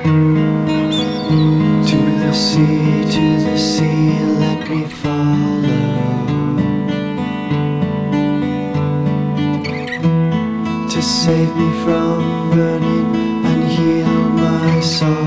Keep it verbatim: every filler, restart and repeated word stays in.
To the sea, to the sea, let me follow. To save me from burning and heal my soul.